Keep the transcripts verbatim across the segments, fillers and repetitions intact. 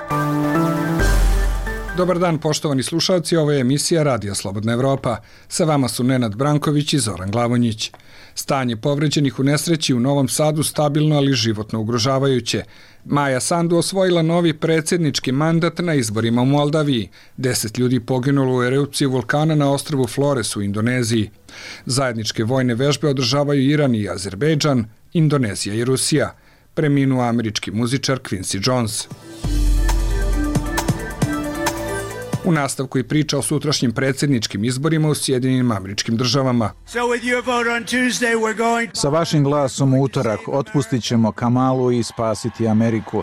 Dobar dan, poštovani slušalci, ovo je emisija Radio Slobodna Evropa. Sa vama su Nenad Branković i Zoran Glavonjić. Stanje povređenih u nesreći u Novom Sadu stabilno, ali životno ugrožavajuće. Maja Sandu osvojila novi predsjednički mandat na izborima u Moldaviji. Deset ljudi poginulo u erupciji vulkana na ostrvu Flores u Indoneziji. Zajedničke vojne vežbe održavaju Iran i Azerbejdžan, Indonezija i Rusija. Preminuo američki muzičar Quincy Jones. U nastavku i priča o sutrašnjim predsjedničkim izborima u Sjedinjenim Američkim Državama. Sa vašim glasom u utorak otpustit ćemo Kamalu i spasiti Ameriku.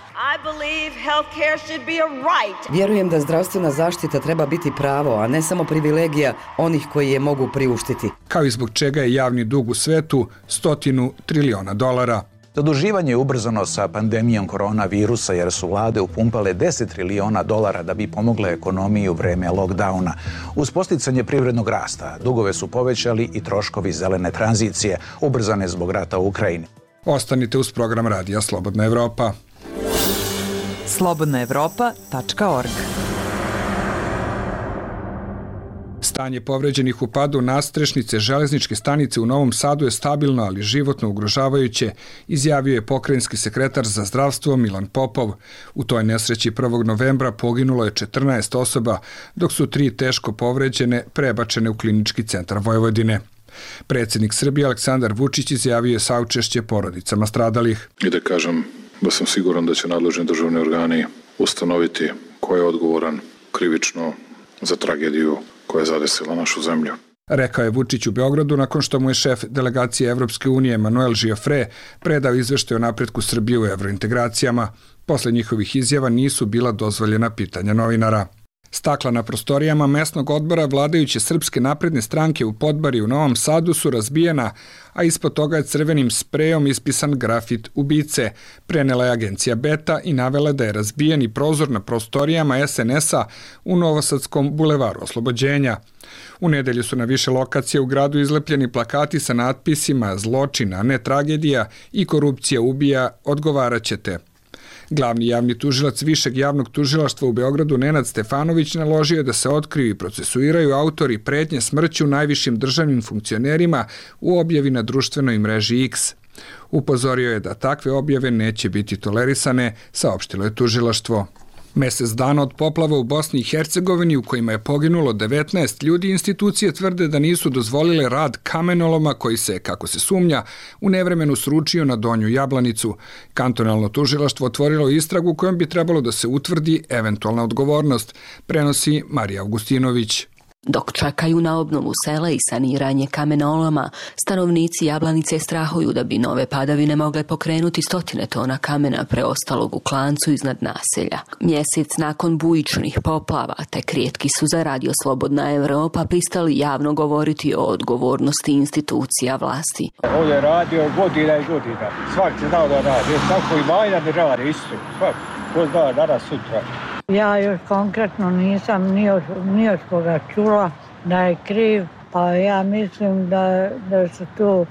Vjerujem da zdravstvena zaštita treba biti pravo, a ne samo privilegija onih koji je mogu priuštiti. Kao i zbog čega je javni dug u svetu stotinu triliona dolara. Zaduživanje je ubrzano sa pandemijom koronavirusa jer su vlade upumpale deset triliona dolara da bi pomogle ekonomiji u vreme lockdowna. Uz posticanje privrednog rasta, dugove su povećali i troškovi zelene tranzicije, ubrzane zbog rata u Ukrajini. Ostanite uz program Radija Slobodna Evropa. slobodna evropa tačka org. Stanje povređenih u padu nadstrešnice železničke stanice u Novom Sadu je stabilno, ali životno ugrožavajuće, izjavio je pokrajinski sekretar za zdravstvo Milan Popov. U toj nesreći prvog novembra poginulo je četrnaest osoba, dok su tri teško povređene prebačene u klinički centar Vojvodine. Predsjednik Srbije Aleksandar Vučić izjavio je saučešće porodicama stradalih. I da kažem da sam siguran da će nadležni državni organi ustanoviti ko je odgovoran krivično za tragediju koja je zadesila našu zemlju. Rekao je Vučić u Beogradu nakon što mu je šef delegacije Evropske unije Manuel Giofre predao izveštaj o napretku Srbije u evrointegracijama. Posle njihovih izjava nisu bila dozvoljena pitanja novinara. Stakla na prostorijama mesnog odbora vladajuće Srpske napredne stranke u Podbari u Novom Sadu su razbijena, a ispod toga je crvenim sprejom ispisan grafit ubice. Prenela je agencija Beta i navela da je razbijeni prozor na prostorijama es en es-a u Novosadskom bulevaru Oslobođenja. U nedelju su na više lokacija u gradu izlepljeni plakati sa natpisima "Zločin, a ne tragedija" i "Korupcija ubija, odgovaraćete". Glavni javni tužilac Višeg javnog tužilaštva u Beogradu Nenad Stefanović naložio je da se otkriju i procesuiraju autori pretnje smrću najvišim državnim funkcionerima u objavi na društvenoj mreži X. Upozorio je da takve objave neće biti tolerisane, saopštilo je tužilaštvo. Mesec dana od poplava u Bosni i Hercegovini u kojima je poginulo devetnaest ljudi, institucije tvrde da nisu dozvolile rad kamenoloma koji se, kako se sumnja, u nevremenu sručio na Donju Jablanicu. Kantonalno tužilaštvo otvorilo istragu kojom bi trebalo da se utvrdi eventualna odgovornost, prenosi Marija Augustinović. Dok čekaju na obnovu sela i saniranje kamenoloma, stanovnici Jablanice strahuju da bi nove padavine mogle pokrenuti stotine tona kamena preostalog u klancu iznad naselja. Mjesec nakon bujičnih poplava, tek rijetki su za Radio Slobodna Evropa pristali javno govoriti o odgovornosti institucija vlasti. Ovdje je radio godina i godina. Svak se znao da radi. Tako i Majna da radi isto. Svak. Ko zna danas sutra. Ja još konkretno nisam ni od, ni od koga čula da je kriv, pa ja mislim da, da su tu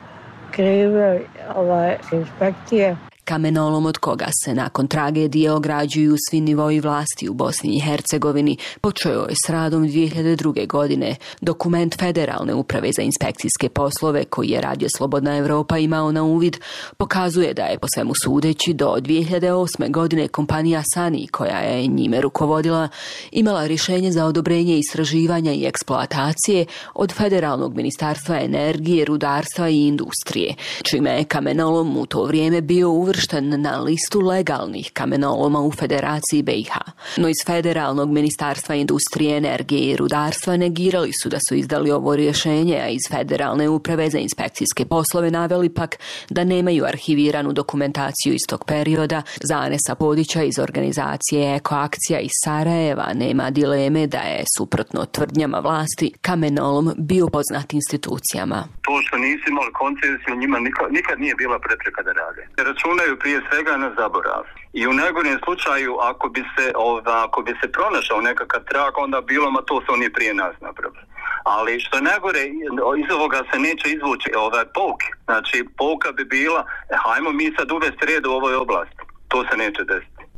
krive ove inspekcije. Kamenolom od koga se nakon tragedije ograđuju svi nivoi vlasti u Bosni i Hercegovini počeo je s radom dvije hiljade druge. godine. Dokument Federalne uprave za inspekcijske poslove koji je Radio Slobodna Evropa imao na uvid pokazuje da je po svemu sudeći do dvije hiljade osme. godine kompanija Sani, koja je njime rukovodila, imala rješenje za odobrenje istraživanja i eksploatacije od Federalnog ministarstva energije, rudarstva i industrije, čime je kamenolom u to vrijeme bio uvršten na listu legalnih kamenoloma u Federaciji be i ha. No iz Federalnog ministarstva industrije, energije i rudarstva negirali su da su izdali ovo rješenje, a iz Federalne uprave za inspekcijske poslove naveli pak da nemaju arhiviranu dokumentaciju iz tog perioda. Za Anesa Podića iz organizacije Ekoakcija iz Sarajeva nema dileme da je, suprotno tvrdnjama vlasti, kamenolom bio poznat institucijama. To što nisu imali koncesiju, njima nikad, nikad nije bila prepreka da rade. Računaju prije svega na zaborav. I u najgorem slučaju, ako bi se, ova, ako bi se pronašao nekakav trag, onda bilo, ma to su oni prije nas napravili. Ali što je najgore, iz ovoga se neće izvući ovaj pouke. Znači, pouka bi bila, hajmo mi sad uvesti red u ovoj oblasti. To se neće desiti.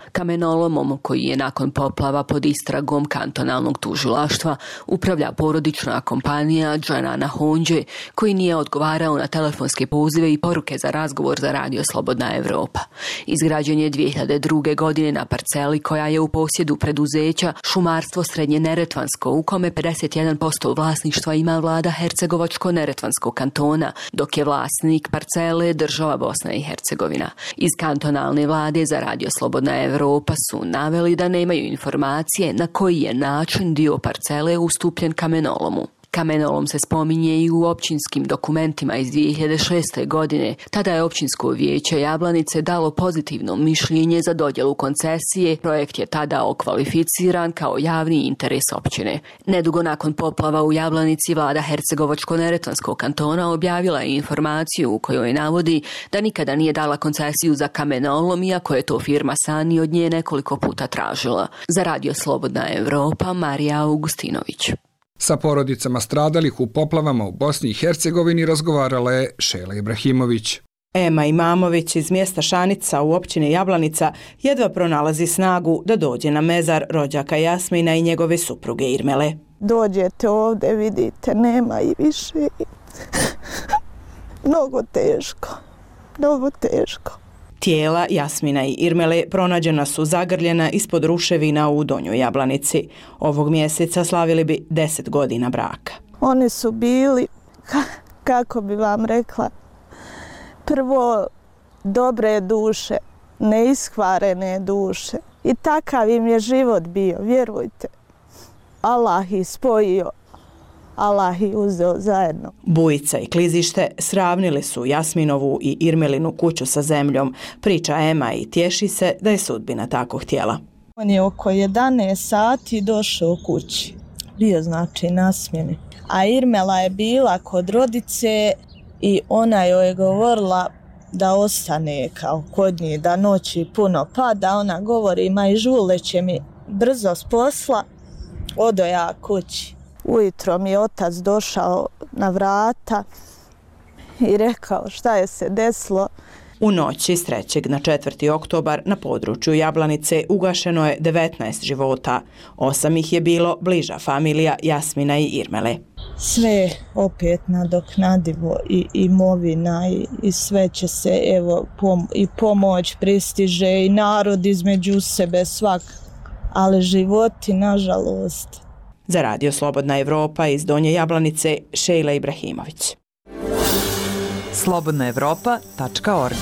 Kamenolomom, koji je nakon poplava pod istragom kantonalnog tužilaštva, upravlja porodična kompanija Džanana Honđe, koji nije odgovarao na telefonske pozive i poruke za razgovor za Radio Slobodna Evropa. Izgrađen je dvije hiljade druge. godine na parceli koja je u posjedu preduzeća Šumarstvo Srednje Neretvansko, u kome pedeset jedan posto vlasništva ima vlada Hercegovačko-Neretvanskog kantona, dok je vlasnik parcele država Bosna i Hercegovina. Iz kantonalne vlade za Radio Slobodna Evropa su naveli da nemaju informacije na koji je način dio parcele ustupljen kamenolomu. Kamenolom se spominje i u općinskim dokumentima iz dvije hiljade šeste. godine. Tada je općinsko vijeće Jablanice dalo pozitivno mišljenje za dodjelu koncesije. Projekt je tada okvalificiran kao javni interes općine. Nedugo nakon poplava u Jablanici vlada Hercegovačko-Neretvanskog kantona objavila je informaciju u kojoj navodi da nikada nije dala koncesiju za kamenolom, iako je to firma Sani od nje nekoliko puta tražila. Za Radio Slobodna Evropa, Marija Augustinović. Sa porodicama stradalih u poplavama u Bosni i Hercegovini razgovarala je Šela Ibrahimović. Ema Imamović iz mjesta Šanica u općini Jablanica jedva pronalazi snagu da dođe na mezar rođaka Jasmina i njegove supruge Irmele. Dođete ovdje, vidite, nema i više. Mnogo teško, mnogo teško. Tijela Jasmina i Irmele pronađena su zagrljena ispod ruševina u Donjoj Jablanici. Ovog mjeseca slavili bi deset godina braka. Oni su bili, kako bi vam rekla, prvo dobre duše, neiskvarene duše. I takav im je život bio, vjerujte. Allah ih spojio, Allah ih uzeo zajedno. Bujica i klizište sravnili su Jasminovu i Irmelinu kuću sa zemljom, priča Ema i tješi se da je sudbina tako htjela. On je oko jedanaest sati došao kući, bio znači na smjeni. A Irmela je bila kod rodice i ona joj je govorila da ostane kao kod nje, da noći puno pada. Ona govori, ma i žule će mi brzo s posla, odo ja kući. Ujutro mi je otac došao na vrata i rekao šta je se desilo. U noći s trećeg na četvrti oktobar na području Jablanice ugašeno je devetnaest života. Osam ih je bilo bliža familija Jasmina i Irmele. Sve opet nadoknadivo i imovina i, i sve će se, evo, pom, i pomoć pristiže i narod između sebe svak, ali životi nažalost. Za Radio Slobodna Evropa iz Donje Jablanice, Šejla Ibrahimović. slobodna evropa tačka org.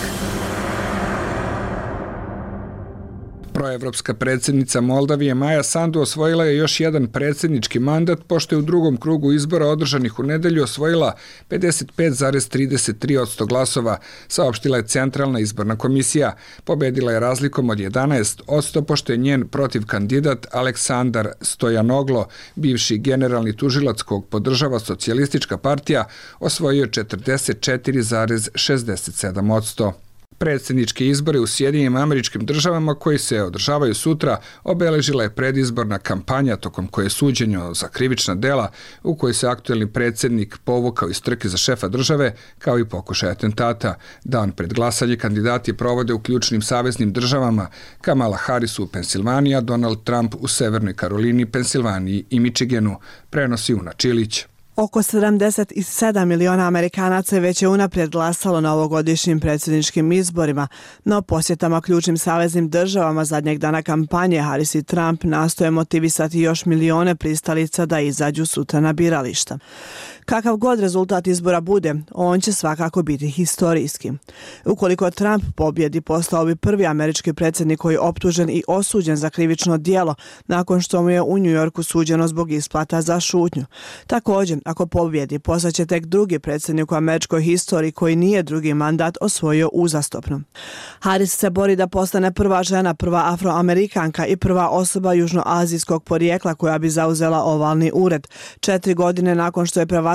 Proevropska predsjednica Moldavije Maja Sandu osvojila je još jedan predsjednički mandat, pošto je u drugom krugu izbora održanih u nedelju osvojila pedeset pet zarez trideset tri posto glasova, saopštila je Centralna izborna komisija. Pobedila je razlikom od jedanaest posto, pošto je njen protiv kandidat Aleksandar Stojanoglo, bivši generalni tužilac kog podržava socijalistička partija, osvojio četrdeset četiri zarez šezdeset sedam posto. Predsjedničke izbore u Sjedinjenim Američkim Državama koji se održavaju sutra obeležila je predizborna kampanja tokom koje je suđenje za krivična dela u kojoj se aktuelni predsjednik povukao iz trke za šefa države kao i pokušaj atentata. Dan pred glasanje kandidati provode u ključnim saveznim državama Kamala Harris u Pensilvaniji, a Donald Trump u Severnoj Karolini, Pensilvaniji i Michiganu, prenosi Una Čilić. Oko sedamdeset sedam miliona Amerikanaca već je unaprijed glasalo na ovogodišnjim predsjedničkim izborima, no posjetama ključnim saveznim državama zadnjeg dana kampanje Harris i Trump nastoje motivisati još milione pristalica da izađu sutra na birališta. Kakav god rezultat izbora bude, on će svakako biti historijski. Ukoliko Trump pobjedi, postao bi prvi američki predsjednik koji je optužen i osuđen za krivično djelo nakon što mu je u New Yorku suđeno zbog isplata za šutnju. Također, ako pobjedi, postaće tek drugi predsjednik u američkoj historiji koji nije drugi mandat osvojio uzastopno. Harris se bori da postane prva žena, prva afroamerikanka i prva osoba južnoazijskog porijekla koja bi zauzela ovalni ured. Četiri godine nakon što je prevazila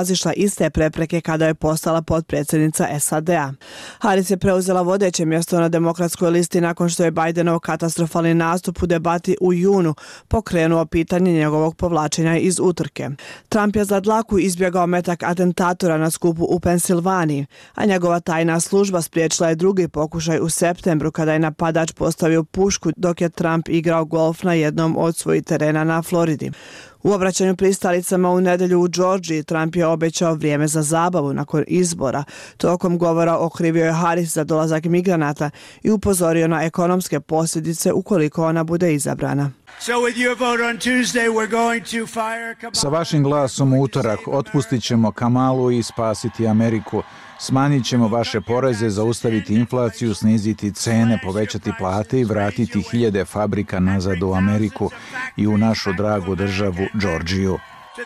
prevazišla iste prepreke kada je postala potpredsjednica S A D-a. Harris je preuzela vodeće mjesto na demokratskoj listi nakon što je Bidenov katastrofalni nastup u debati u junu pokrenuo pitanje njegovog povlačenja iz utrke. Trump je za dlaku izbjegao metak atentatora na skupu u Pensilvaniji, a njegova tajna služba spriječila je drugi pokušaj u septembru kada je napadač postavio pušku dok je Trump igrao golf na jednom od svojih terena na Floridi. U obraćanju pristalicama u nedjelju u Georgiji Trump je obećao vrijeme za zabavu nakon izbora. Tokom govora okrivio je Harris za dolazak migranata i upozorio na ekonomske posljedice ukoliko ona bude izabrana. Sa vašim glasom u utorak otpustit ćemo Kamalu i spasiti Ameriku. Smanjit ćemo vaše poreze, zaustaviti inflaciju, sniziti cene, povećati plate i vratiti hiljade fabrika nazad u Ameriku i u našu dragu državu Georgiju.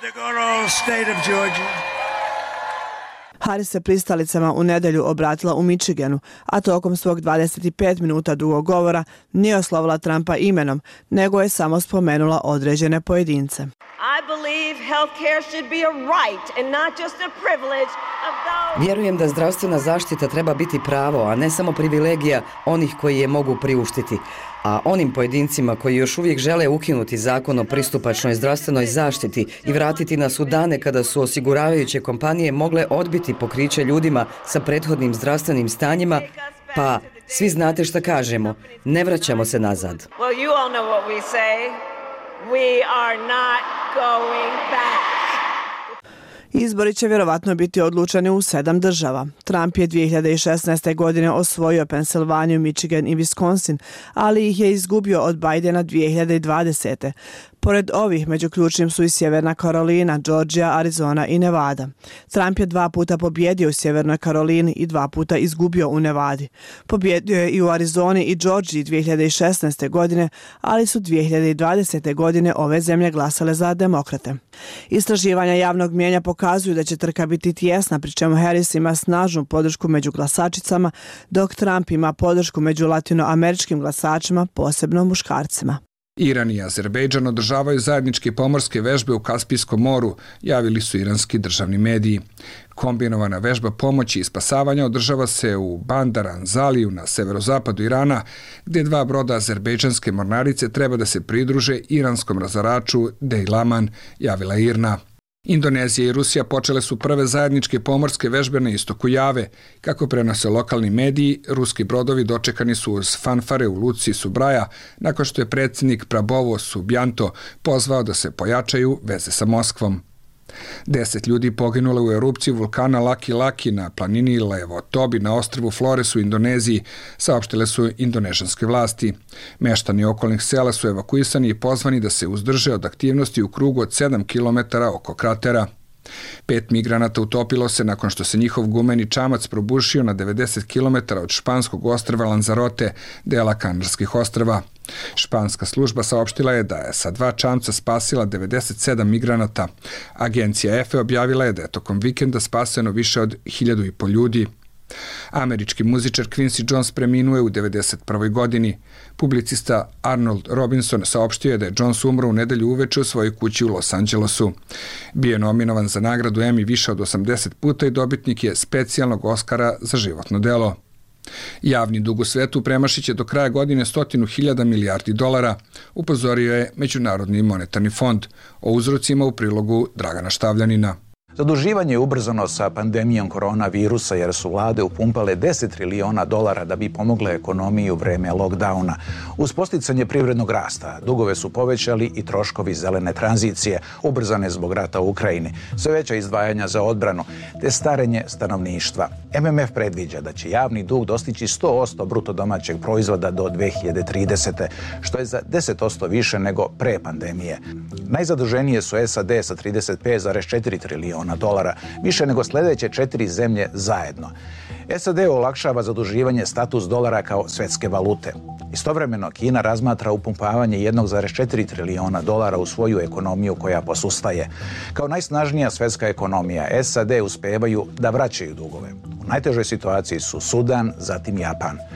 Harris se pristalicama u nedjelju obratila u Michiganu, a tokom svog dvadeset pet minuta dugog govora nije oslovila Trumpa imenom, nego je samo spomenula određene pojedince. Vjerujem da zdravstvena zaštita treba biti pravo, a ne samo privilegija onih koji je mogu priuštiti. A onim pojedincima koji još uvijek žele ukinuti zakon o pristupačnoj zdravstvenoj zaštiti i vratiti nas u dane kada su osiguravajuće kompanije mogle odbiti pokriće ljudima sa prethodnim zdravstvenim stanjima, pa svi znate šta kažemo, ne vraćamo se nazad. Izbori će vjerovatno biti odlučeni u sedam država. Trump je dvije hiljade šesnaeste. godine osvojio Pensilvaniju, Michigan i Wisconsin, ali ih je izgubio od Bidena dvije hiljade dvadesete. Pored ovih, među ključnim su i Sjeverna Karolina, Georgija, Arizona i Nevada. Trump je dva puta pobjedio u Sjevernoj Karolini i dva puta izgubio u Nevadi. Pobjedio je i u Arizoni i Georgiji dvije hiljade šesnaeste. godine, ali su dvije hiljade dvadesete. godine ove zemlje glasale za demokrate. Istraživanja javnog mijenja pokazuju da će trka biti tijesna, pri čemu Harris ima snažnu podršku među glasačicama, dok Trump ima podršku među latinoameričkim glasačima, posebno muškarcima. Iran i Azerbejdžan održavaju zajedničke pomorske vežbe u Kaspijskom moru, javili su iranski državni mediji. Kombinovana vežba pomoći i spasavanja održava se u Bandar Anzaliju na severozapadu Irana, gdje dva broda azerbejdžanske mornarice treba da se pridruže iranskom razaraču Dejlaman, javila Irna. Indonezija i Rusija počele su prve zajedničke pomorske vežbe na istoku Jave. Kako prenose lokalni mediji, ruski brodovi dočekani su uz fanfare u luci Subraja, nakon što je predsjednik Prabovo Subianto pozvao da se pojačaju veze sa Moskvom. Deset ljudi poginulo u erupciji vulkana Laki Laki na planini Levotobi na ostrvu Flores u Indoneziji, saopštile su indonežanske vlasti. Meštani okolnih sela su evakuisani i pozvani da se uzdrže od aktivnosti u krugu od sedam kilometara oko kratera. Pet migranata utopilo se nakon što se njihov gumeni čamac probušio na devedeset kilometara od španskog ostrva Lanzarote, dela Kanarskih ostrva. Španska služba saopštila je da je sa dva čamca spasila devedeset sedam migranata. Agencija E F E objavila je da je tokom vikenda spaseno više od hiljadu i po ljudi. Američki muzičar Quincy Jones preminuo je u devedeset prvoj. godini. Publicista Arnold Robinson saopštio je da je Jones umro u nedelju uveče u svojoj kući u Los Angelesu. Bio je nominovan za nagradu Emmy više od osamdeset puta i dobitnik je specijalnog Oskara za životno delo. Javni dug u svetu premašit će do kraja godine stotinu hiljada milijardi dolara, upozorio je Međunarodni monetarni fond. O uzrocima u prilogu Dragana Štavljanina. Zaduživanje je ubrzano sa pandemijom koronavirusa jer su vlade upumpale deset triliona dolara da bi pomogle ekonomiji u vreme lockdowna. Uz posticanje privrednog rasta, dugove su povećali i troškovi zelene tranzicije, ubrzane zbog rata u Ukrajini, sve veća izdvajanja za odbranu, te starenje stanovništva. M M F predviđa da će javni dug dostići sto posto bruto domaćeg proizvoda do dvije hiljade tridesete. što je za deset posto više nego pre pandemije. Najzaduženije su S A D sa trideset pet zarez četiri trilijona dolara, više nego sljedeće četiri zemlje zajedno. S A D olakšava zaduživanje status dolara kao svjetske valute. Istovremeno, Kina razmatra upumpavanje jednog zarez četiri trilijona dolara u svoju ekonomiju koja posustaje. Kao najsnažnija svjetska ekonomija, S A D uspevaju da vraćaju dugove. U najtežoj situaciji su Sudan, zatim Japan.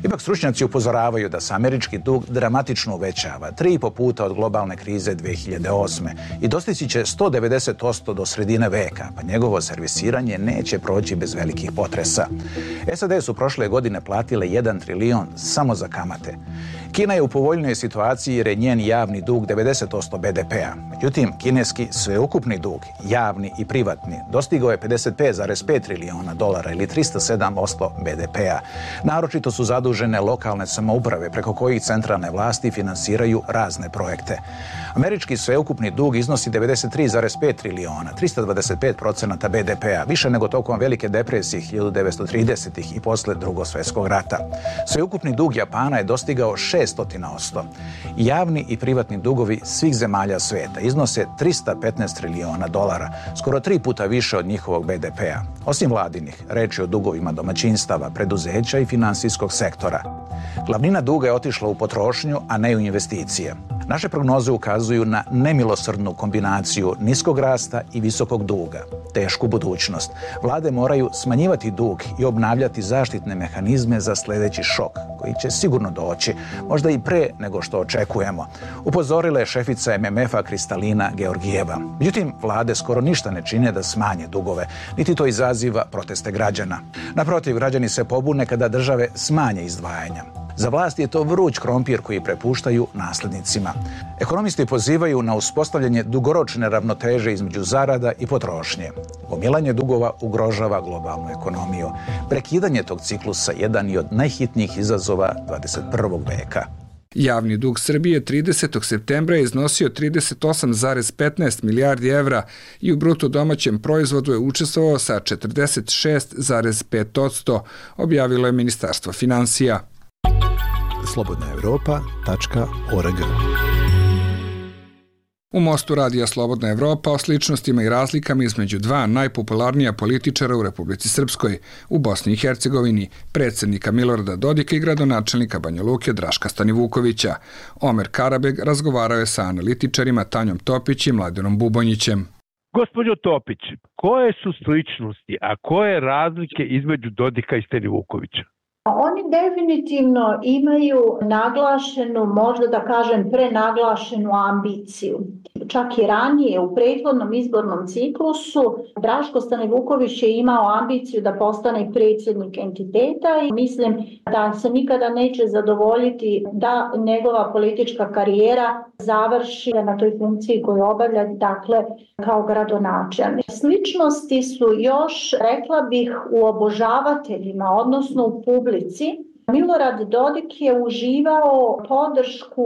Ipak stručnjaci upozoravaju da se američki dug dramatično uvećava, tri i po puta od globalne krize dve hiljade osme i dostići će sto devedeset posto do sredine veka, pa njegovo servisiranje neće proći bez velikih potresa. S A D su prošle godine platile jedan trilion samo za kamate. Kina je u povoljnoj situaciji jer je njen javni dug devedeset posto B D P-a. Međutim, kineski sveukupni dug, javni i privatni, dostigao je pedeset pet zarez pet trilijona dolara ili tristo sedam posto B D P-a. Naročito su zadužene lokalne samouprave preko kojih centralne vlasti finansiraju razne projekte. Američki sveukupni dug iznosi devedeset tri zarez pet trilijona, tristo dvadeset pet posto B D P-a, više nego tokom Velike depresije hiljadu devetsto tridesetih i posle Drugog svjetskog rata. Sveukupni dug Japana je dostigao šest stotina posto. Javni i privatni dugovi svih zemalja svijeta iznose tristo petnaest trilijona dolara, skoro tri puta više od njihovog B D P-a. Osim vladinih, reč je o dugovima domaćinstava, preduzeća i finansijskog sektora. Glavnina duga je otišla u potrošnju, a ne u investicije. Naše prognoze ukazuju na nemilosrdnu kombinaciju niskog rasta i visokog duga, tešku budućnost. Vlade moraju smanjivati dug i obnavljati zaštitne mehanizme za sljedeći šok, koji će sigurno doći, možda i pre nego što očekujemo, upozorila je šefica M M F-a Kristalina Georgijeva. Međutim, vlade skoro ništa ne čine da smanje dugove, niti to izaziva proteste građana. Naprotiv, građani se pobune kada države smanje izdvajanja. Za vlast je to vruć krompir koji prepuštaju naslednicima. Ekonomisti pozivaju na uspostavljanje dugoročne ravnoteže između zarada i potrošnje. Gomilanje dugova ugrožava globalnu ekonomiju. Prekidanje tog ciklusa jedan je od najhitnijih izazova dvadeset prvog veka. Javni dug Srbije tridesetog septembra je iznosio trideset osam zarez petnaest milijardi evra i u bruto domaćem proizvodu je učestvovao sa četrdeset šest zarez pet posto, objavilo je Ministarstvo finansija. slobodna evropa tačka org. U Mostu radija Slobodna Evropa o sličnostima i razlikama između dva najpopularnija političara u Republici Srpskoj, u Bosni i Hercegovini, predsjednika Milorada Dodika i gradonačelnika Banja Luke Draška Stanivukovića. Omer Karabeg razgovarao je sa analitičarima Tanjom Topić i Mladenom Bubonjićem. Gospođo Topić, koje su sličnosti, a koje razlike između Dodika i Stanivukovića? Oni definitivno imaju naglašenu, možda da kažem prenaglašenu ambiciju. Čak i ranije u prethodnom izbornom ciklusu Draško Stanivuković je imao ambiciju da postane predsjednik entiteta i mislim da se nikada neće zadovoljiti da njegova politička karijera završi na toj funkciji koju obavlja, dakle kao gradonačelnik. Sličnosti su još, rekla bih, u obožavateljima, odnosno u publici. Milorad Dodik je uživao podršku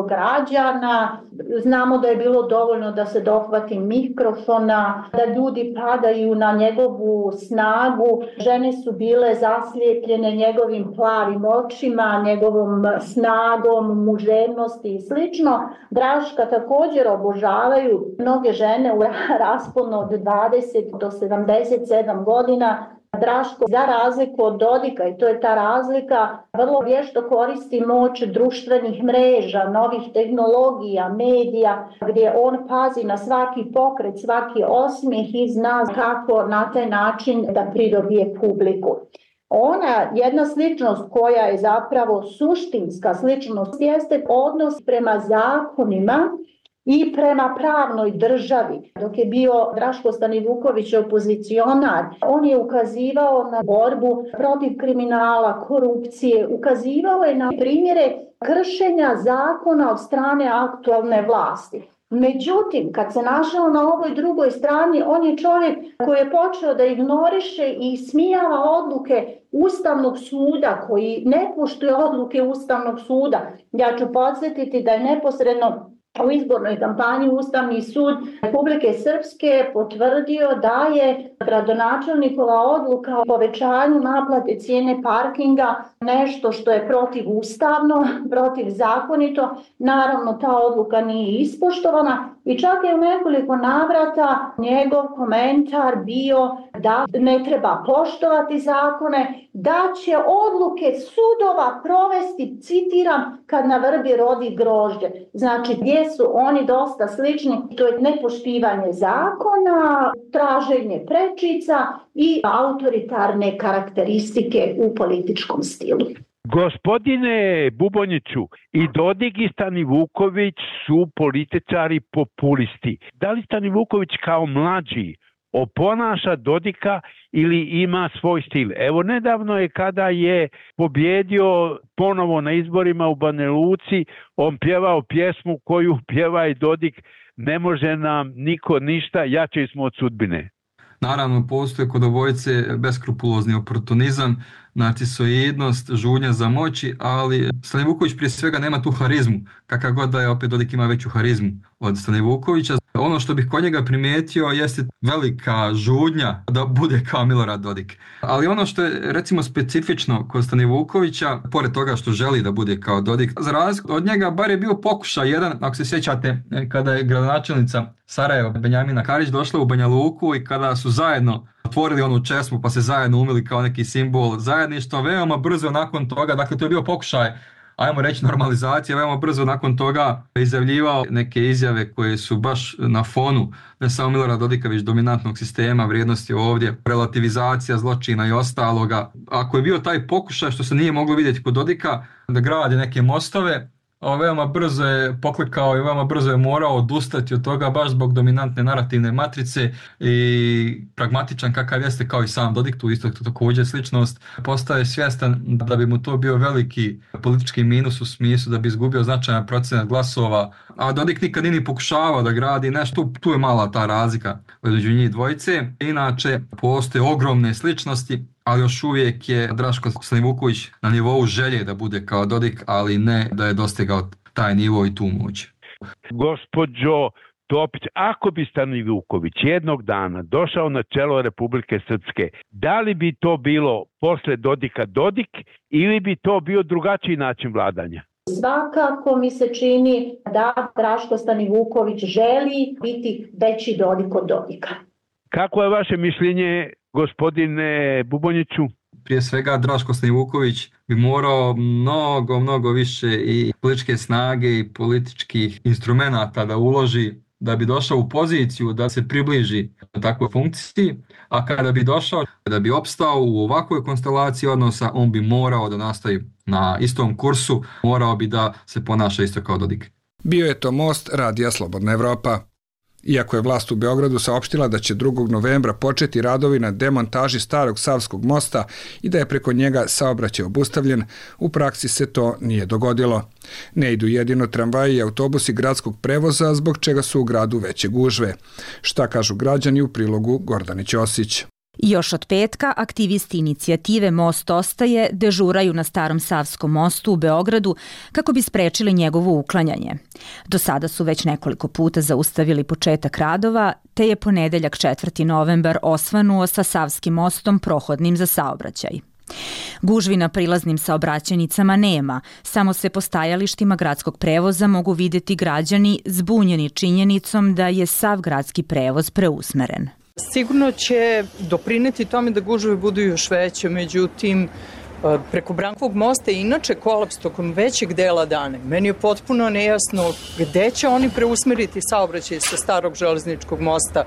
građana, znamo da je bilo dovoljno da se dohvati mikrofona, da ljudi padaju na njegovu snagu, žene su bile zaslijepljene njegovim plavim očima, njegovom snagom, muževnosti i slično. Draška također obožavaju mnoge žene u rasponu od dvadeset do sedamdeset sedam godina. Draško, za razliku od Dodika, i to je ta razlika, vrlo vješto koristi moć društvenih mreža, novih tehnologija, medija, gdje on pazi na svaki pokret, svaki osmijeh i zna kako na taj način da pridobije publiku. Ona, jedna sličnost koja je zapravo suštinska sličnost, jeste odnos prema zakonima i prema pravnoj državi. Dok je bio Draško Stanivuković opozicionar, on je ukazivao na borbu protiv kriminala, korupcije, ukazivao je na primjere kršenja zakona od strane aktualne vlasti. Međutim, kad se našao na ovoj drugoj strani, on je čovjek koji je počeo da ignoriše i smijava odluke Ustavnog suda, koji ne poštuje odluke Ustavnog suda. Ja ću podsjetiti da je neposredno u izbornoj kampanji Ustavni sud Republike Srpske potvrdio da je gradonačelnikova odluka o povećanju naplate cijene parkinga nešto što je protivustavno, protivzakonito. Naravno, ta odluka nije ispoštovana i čak je u nekoliko navrata njegov komentar bio da ne treba poštovati zakone, da će odluke sudova provesti, citiram, kad na vrbi rodi grožđe. Znači, gdje su oni dosta slični, to je nepoštivanje zakona, traženje prečica i autoritarne karakteristike u političkom stilu. Gospodine Bubonjiću, i Dodik i Stanivuković su političari populisti. Da li Stanivuković kao mlađi oponaša Dodika ili ima svoj stil? Evo, nedavno je kada je pobjedio ponovo na izborima u Banja Luci, on pjevao pjesmu koju pjeva i Dodik: ne može nam niko ništa, jači smo od sudbine. Naravno, postoje kod obojice beskrupulozni oportunizam, narcisoidnost, žudnja za moći, ali Stanivuković prije svega nema tu harizmu. Kakav god da je, opet Dodik ima veću harizmu od Stanivukovića. Ono što bih kod njega primijetio jeste velika žudnja da bude kao Milorad Dodik. Ali ono što je recimo specifično kod Stanivukovića, pored toga što želi da bude kao Dodik, za razliku od njega bar je bio pokušaj jedan, ako se sjećate, kada je gradonačelnica Sarajeva Benjamina Karić došla u Banja Luku i kada su zajedno otvorili onu česmu pa se zajedno umili kao neki simbol zajedništva, veoma brzo nakon toga, dakle to je bio pokušaj, ajmo reći, normalizacija, veoma brzo nakon toga izjavljivao neke izjave koje su baš na fonu ne samo Milorada Dodika, već dominantnog sistema, vrijednosti ovdje, relativizacija zločina i ostaloga. Ako je bio taj pokušaj, što se nije moglo vidjeti kod Dodika, da gradi neke mostove, veoma brzo je poklikao i veoma brzo je morao odustati od toga baš zbog dominantne narativne matrice i pragmatičan kakav jeste kao i sam Dodik, tu isto također sličnost, postaje svjestan da bi mu to bio veliki politički minus u smislu da bi izgubio značajan procenat glasova, a Dodik nikad nije pokušavao da gradi nešto, tu, tu je mala ta razlika među njih dvojice. Inače, postoje ogromne sličnosti, ali još uvijek je Draško Stanivuković na nivou želje da bude kao Dodik, ali ne da je dostigao taj nivo i tu moć. Gospođo Topić, ako bi Stanivuković jednog dana došao na čelo Republike Srpske, da li bi to bilo posle Dodika Dodik ili bi to bio drugačiji način vladanja? Svakako mi se čini da Draško Stanivuković želi biti veći Dodik od Dodika. Kako je vaše mišljenje, gospodine Bubonjiću? Prije svega Draško Stanivuković bi morao mnogo, mnogo više i političke snage i političkih instrumenata da uloži da bi došao u poziciju da se približi takvoj funkciji, a kada bi došao, da bi opstao u ovakvoj konstelaciji odnosa, on bi morao da nastavi na istom kursu, morao bi da se ponaša isto kao Dodik. Bio je to most Radija Slobodna Evropa. Iako je vlast u Beogradu saopštila da će drugog novembra početi radovi na demontaži starog Savskog mosta i da je preko njega saobraćaj obustavljen, u praksi se to nije dogodilo. Ne idu jedino tramvaji i autobusi gradskog prevoza, zbog čega su u gradu veće gužve. Šta kažu građani u prilogu Gordane Ćosić? Još od petka aktivisti inicijative Most ostaje dežuraju na Starom Savskom mostu u Beogradu kako bi sprečili njegovo uklanjanje. Do sada su već nekoliko puta zaustavili početak radova, te je ponedeljak četvrti novembar osvanuo sa Savskim mostom prohodnim za saobraćaj. Gužvi na prilaznim saobraćajnicama nema, samo se po stajalištima gradskog prevoza mogu vidjeti građani zbunjeni činjenicom da je sav gradski prevoz preusmeren. Sigurno će doprineti tome da gužve budu još veće, međutim, preko Brankovog mosta je inače kolaps tokom većeg dela dana. Meni je potpuno nejasno gde će oni preusmeriti saobraćaj sa starog železničkog mosta,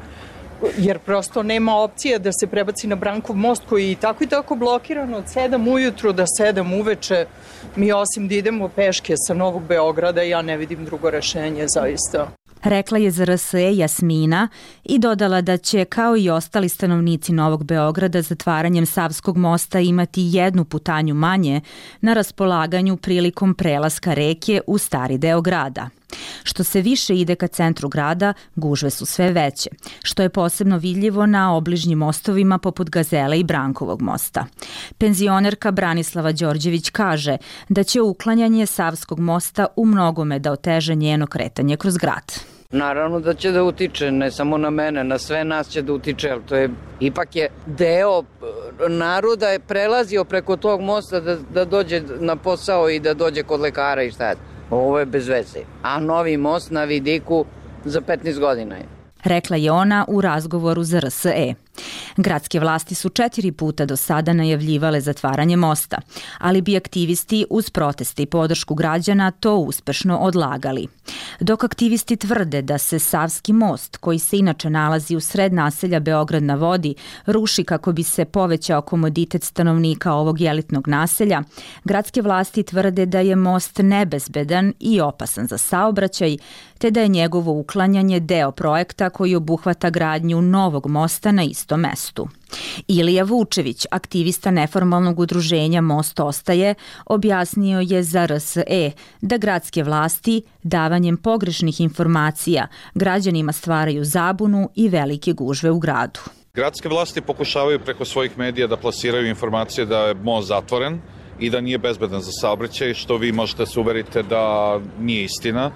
jer prosto nema opcije da se prebaci na Brankov most koji je i tako i tako blokiran od sedam ujutru do sedam uveče. Mi osim da idemo peške sa Novog Beograda, ja ne vidim drugo rešenje zaista. Rekla je za R S E Jasmina i dodala da će, kao i ostali stanovnici Novog Beograda, zatvaranjem Savskog mosta imati jednu putanju manje na raspolaganju prilikom prelaska reke u stari deo grada. Što se više ide ka centru grada, gužve su sve veće, što je posebno vidljivo na obližnjim mostovima poput Gazele i Brankovog mosta. Penzionerka Branislava Đorđević kaže da će uklanjanje Savskog mosta u mnogome da oteže njeno kretanje kroz grad. Naravno da će da utiče, ne samo na mene, na sve nas će da utiče, ali to je, ipak je deo naroda je prelazio preko tog mosta da, da dođe na posao i da dođe kod lekara i šta je. Ovo je bez veze. A novi most na vidiku za petnaest godina je. Rekla je ona u razgovoru za R S E. Gradske vlasti su četiri puta do sada najavljivale zatvaranje mosta, ali bi aktivisti uz proteste i podršku građana to uspešno odlagali. Dok aktivisti tvrde da se Savski most, koji se inače nalazi u sred naselja Beograd na vodi, ruši kako bi se povećao komoditet stanovnika ovog elitnog naselja, gradske vlasti tvrde da je most nebezbedan i opasan za saobraćaj, te da je njegovo uklanjanje deo projekta koji obuhvata gradnju novog mosta na istom mestu. Ilija Vučević, aktivista neformalnog udruženja Most ostaje, objasnio je za R S E da gradske vlasti davanjem pogrešnih informacija građanima stvaraju zabunu i velike gužve u gradu. Gradske vlasti pokušavaju preko svojih medija da plasiraju informacije da je most zatvoren i da nije bezbedan za saobraćaj, što vi možete se uveriti da nije istina.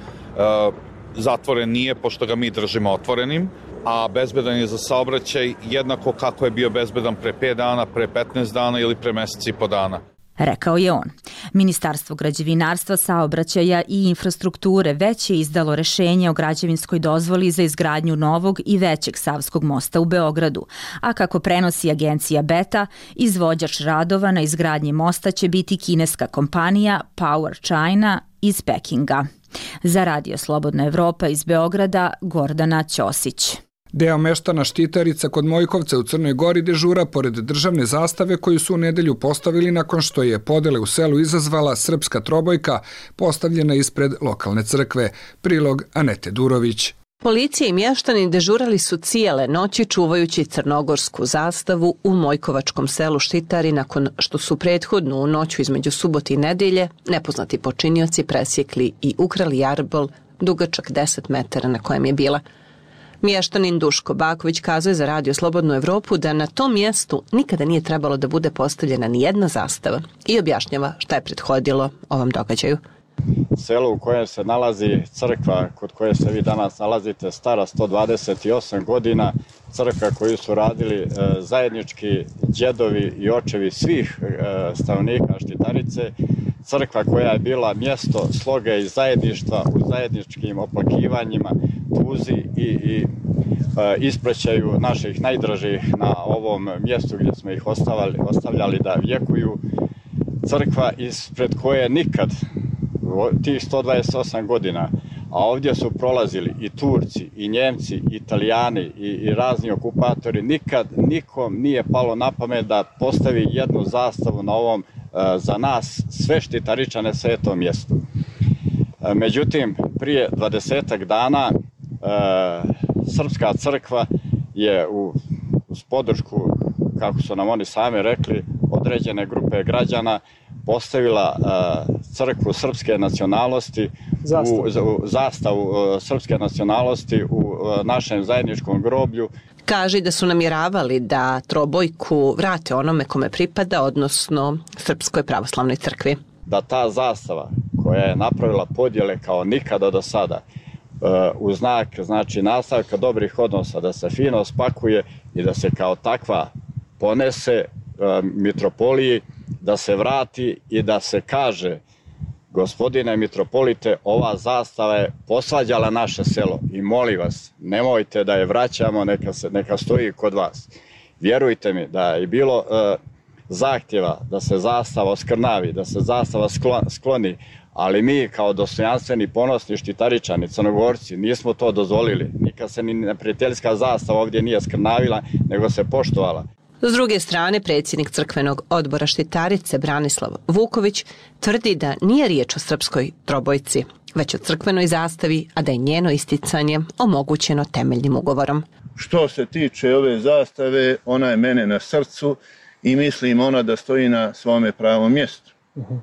Zatvoren nije, pošto ga mi držimo otvorenim, a bezbedan je za saobraćaj jednako kako je bio bezbedan pre pet dana, pre petnaest dana ili pre meseci i po dana. Rekao je on. Ministarstvo građevinarstva, saobraćaja i infrastrukture već je izdalo rešenje o građevinskoj dozvoli za izgradnju novog i većeg Savskog mosta u Beogradu, a kako prenosi agencija Beta, izvođač radova na izgradnji mosta će biti kineska kompanija Power China iz Pekinga. Za Radio Slobodna Evropa iz Beograda, Gordana Ćosić. Deo meštana Štitarica kod Mojkovca u Crnoj Gori dežura pored državne zastave koju su u nedelju postavili nakon što je podele u selu izazvala srpska trobojka postavljena ispred lokalne crkve. Prilog Anete Durović. Policija i mještani dežurali su cijele noći čuvajući crnogorsku zastavu u Mojkovačkom selu Štitari nakon što su prethodnu noću između subote i nedelje nepoznati počinioci presjekli i ukrali jarbol dugačak deset metara na kojem je bila. Mještanin Duško Baković kazuje za Radio Slobodnu Evropu da na tom mjestu nikada nije trebalo da bude postavljena ni jedna zastava i objašnjava šta je prethodilo ovom događaju. Selo u kojem se nalazi crkva kod koje se vi danas nalazite stara sto dvadeset osam godina, crkva koju su radili zajednički djedovi i očevi svih stanovnika Štitarice, crkva koja je bila mjesto sloge i zajedništva u zajedničkim oplakivanjima, tuzi i, i ispraćaju naših najdražih na ovom mjestu gdje smo ih ostavljali, ostavljali da vjekuju, crkva ispred koje nikad tih sto dvadeset osam godina, a ovdje su prolazili i Turci, i Njemci, i Italijani, i, i razni okupatori, nikad nikom nije palo na pamet da postavi jednu zastavu na ovom za nas sve Štitaričane svetom mjestu. Međutim, prije dvadesetak dana Srpska crkva je u, uz podršku, kako su nam oni sami rekli, određene grupe građana postavila uh, crkvu srpske nacionalnosti, zastavu, u, u, zastavu uh, srpske nacionalnosti u uh, našem zajedničkom groblju. Kaže da su namjeravali da trobojku vrate onome kome pripada, odnosno Srpskoj pravoslavnoj crkvi. Da ta zastava koja je napravila podjele kao nikada do sada, uh, u znak znači nastavka dobrih odnosa, da se fino spakuje i da se kao takva ponese uh, mitropoliji, da se vrati i da se kaže: gospodine mitropolite, ova zastava je posvađala naše selo i molim vas, nemojte da je vraćamo, neka, se, neka stoji kod vas. Vjerujte mi da je bilo uh, zahtjeva da se zastava oskrnavi, da se zastava skloni, ali mi kao dostojanstveni, ponosni Štitaričani, Crnogorci, nismo to dozvolili. Nikad se ni neprijateljska zastava ovdje nije skrnavila, nego se poštovala. S druge strane, predsjednik crkvenog odbora Štitarice Branislav Vuković tvrdi da nije riječ o srpskoj trobojci, već o crkvenoj zastavi, a da je njeno isticanje omogućeno temeljnim ugovorom. Što se tiče ove zastave, ona je mene na srcu i mislim ona da stoji na svome pravom mjestu. Uh-huh.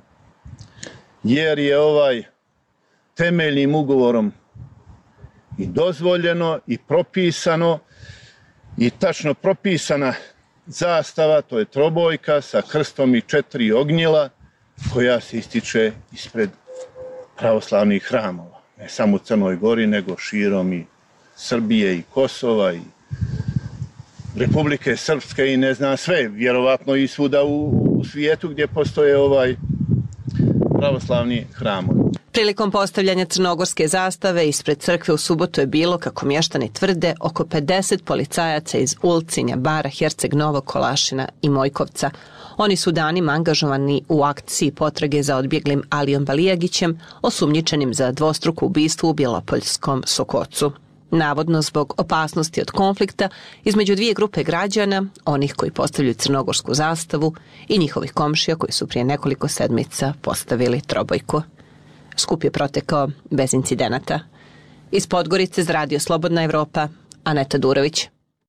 Jer je ovaj temeljnim ugovorom i dozvoljeno i propisano i tačno propisana zastava, to je trobojka sa krstom i četiri ognjila koja se ističe ispred pravoslavnih hramova. Ne samo u Crnoj Gori, nego širom i Srbije i Kosova i Republike Srpske i ne znam sve, vjerovatno i svuda u, u svijetu gdje postoje ovaj pravoslavni hramovi. Prilikom postavljanja crnogorske zastave ispred crkve u subotu je bilo, kako mještani tvrde, oko pedeset policajaca iz Ulcinja, Bara, Herceg Novog, Kolašina i Mojkovca. Oni su danima angažovani u akciji potrage za odbjeglim Alijom Balijagićem, osumnjičenim za dvostruko ubistvo u Bjelopoljskom Sokocu. Navodno zbog opasnosti od konflikta između dvije grupe građana, onih koji postavljaju crnogorsku zastavu i njihovih komšija koji su prije nekoliko sedmica postavili trobojku. Skup je protekao bez incidenata. Iz Podgorice za Radio Slobodna Evropa, Aneta Durović.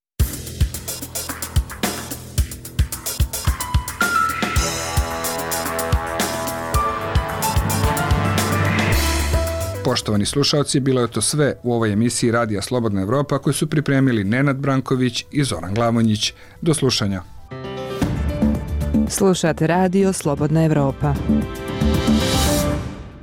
Poštovani slušalci, bilo je to sve u ovoj emisiji Radija Slobodna Evropa koju su pripremili Nenad Branković i Zoran Glavonjić. Do slušanja. Slušate Radio Slobodna Evropa.